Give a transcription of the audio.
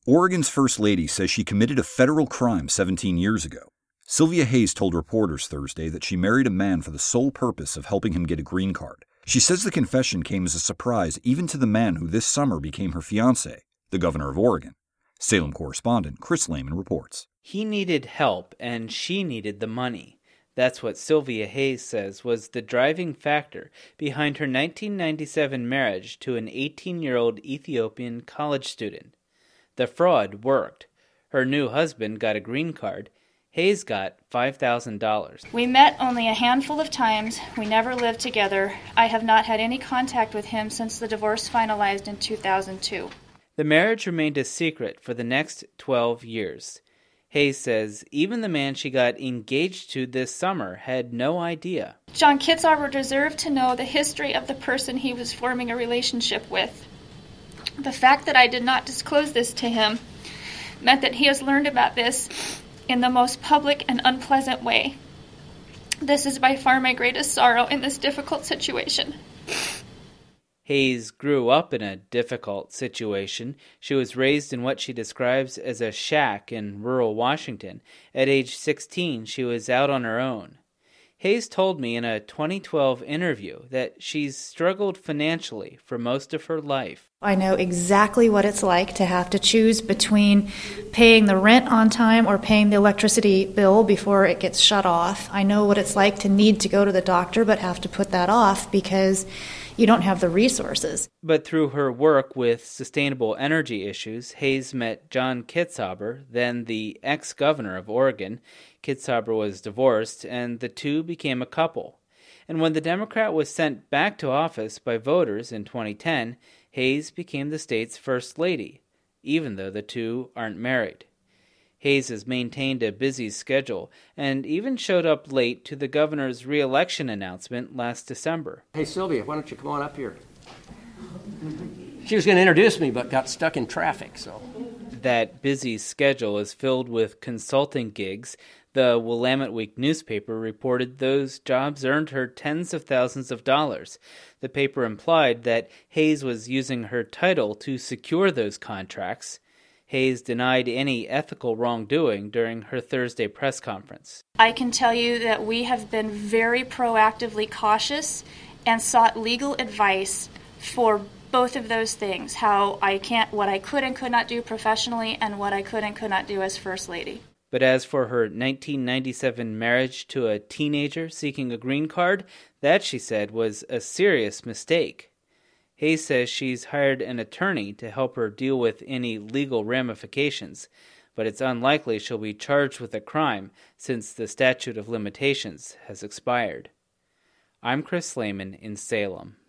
Oregon's First Lady says she committed a federal crime 17 years ago. Sylvia Hayes told reporters Thursday that she married a man for the sole purpose of helping him get a green card. She says the confession came as a surprise even to the man who this summer became her fiancé, the governor of Oregon. Salem correspondent Chris Lehman reports. He needed help and she needed the money. That's what Sylvia Hayes says was the driving factor behind her 1997 marriage to an 18-year-old Ethiopian college student. The fraud worked. Her new husband got a green card. Hayes got $5,000. We met only a handful of times. We never lived together. I have not had any contact with him since the divorce finalized in 2002. The marriage remained a secret for the next 12 years. Hayes says even the man she got engaged to this summer had no idea. John Kitzhaber deserved to know the history of the person he was forming a relationship with. The fact that I did not disclose this to him meant that he has learned about this in the most public and unpleasant way. This is by far my greatest sorrow in this difficult situation. Hayes grew up in a difficult situation. She was raised in what she describes as a shack in rural Washington. At age 16, she was out on her own. Hayes told me in a 2012 interview that she's struggled financially for most of her life. I know exactly what it's like to have to choose between paying the rent on time or paying the electricity bill before it gets shut off. I know what it's like to need to go to the doctor but have to put that off because you don't have the resources. But through her work with sustainable energy issues, Hayes met John Kitzhaber, then the ex-governor of Oregon. Kitzhaber was divorced, and the two became a couple. And when the Democrat was sent back to office by voters in 2010, Hayes became the state's first lady, even though the two aren't married. Hayes has maintained a busy schedule and even showed up late to the governor's re-election announcement last December. Hey, Sylvia, why don't you come on up here? She was going to introduce me, but got stuck in traffic, so. That busy schedule is filled with consulting gigs. The Willamette Week newspaper reported those jobs earned her tens of thousands of dollars. The paper implied that Hayes was using her title to secure those contracts. Hayes denied any ethical wrongdoing during her Thursday press conference. I can tell you that we have been very proactively cautious and sought legal advice for both of those things, what I could and could not do professionally and what I could and could not do as First Lady. But as for her 1997 marriage to a teenager seeking a green card, that, she said, was a serious mistake. Hayes says she's hired an attorney to help her deal with any legal ramifications, but it's unlikely she'll be charged with a crime since the statute of limitations has expired. I'm Chris Lehman in Salem.